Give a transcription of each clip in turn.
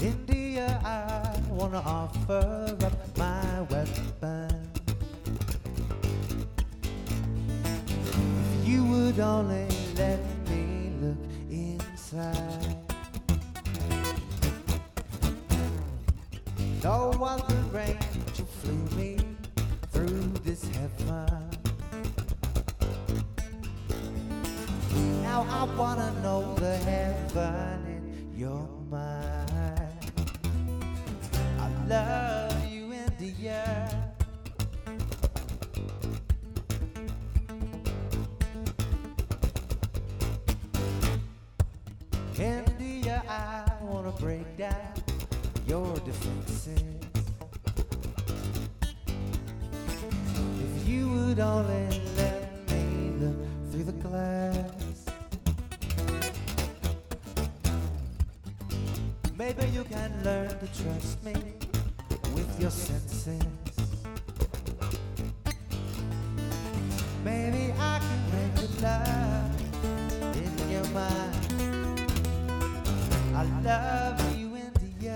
India, I wanna offer up my weapon. If you would only let me look inside. No other angel flew me through this heaven. Now I wanna know the heaven in your mind. I love you, India. India, I wanna break down your defenses. If you would only let me look through the glass. Maybe you can learn to trust me with your senses. Maybe I can make you love in your mind. I love you, India.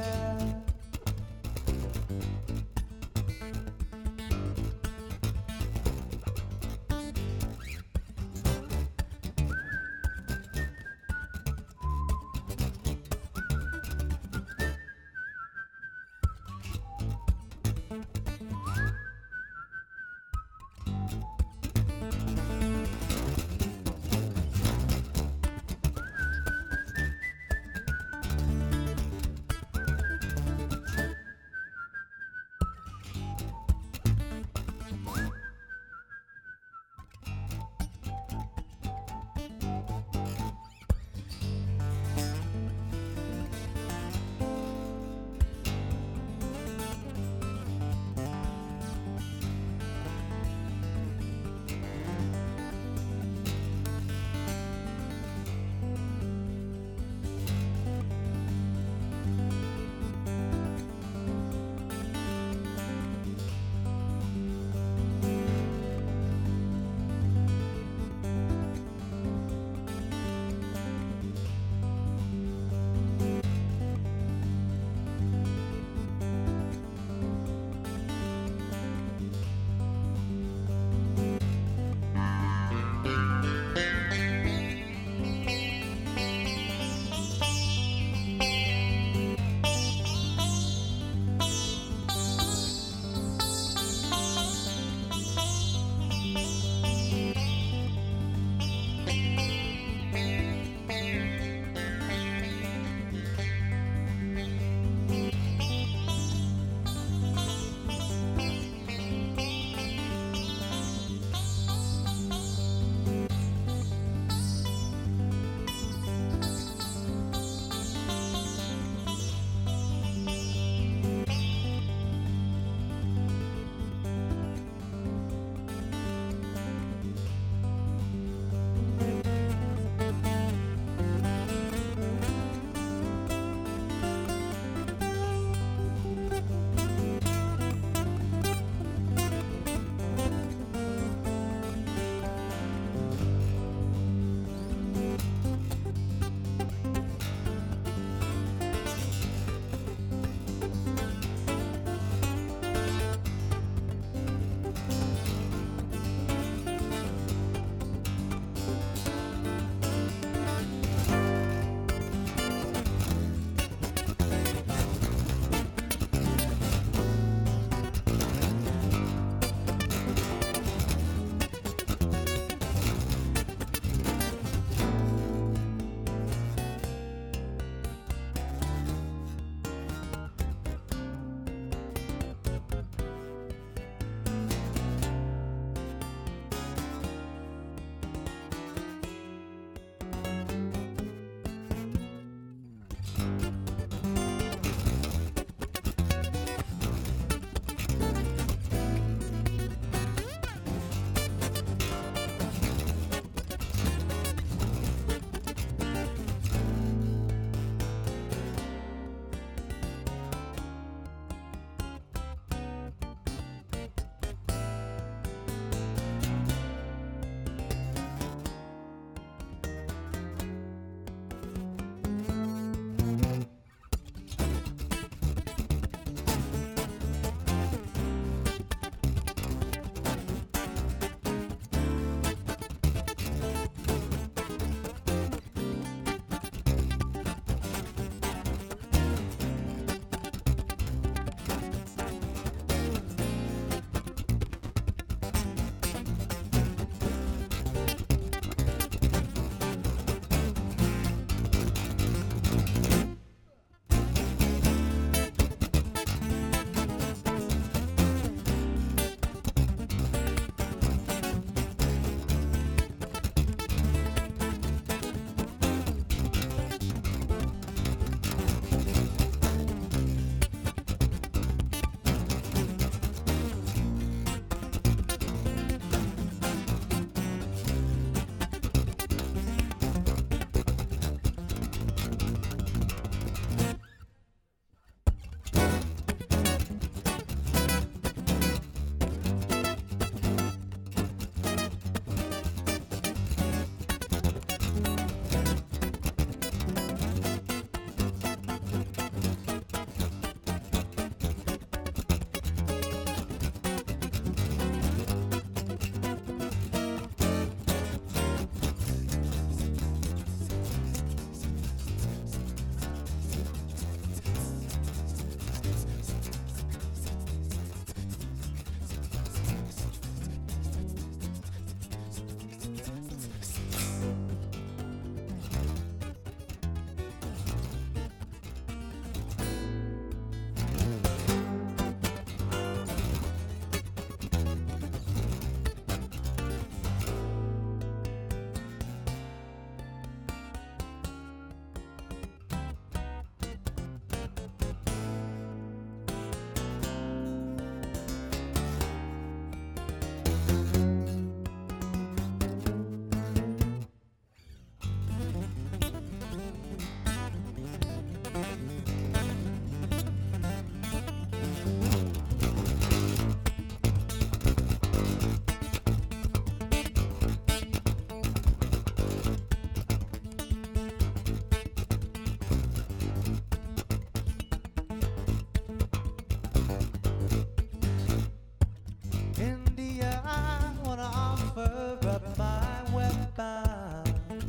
India, I wanna offer up my weapon.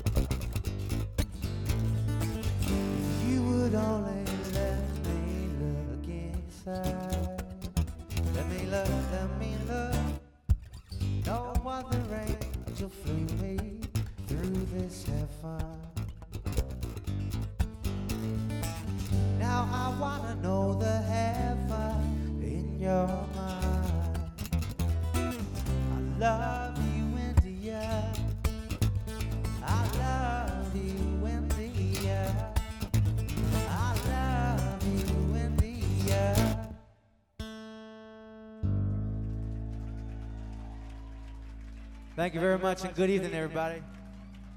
If you would only let me look inside. Let me look, let me look. No other angel flew me through this heaven. Now I wanna know the heaven in your mind. I love you, India. I love you, India. I love you, India. Thank you very much, and good evening, everybody.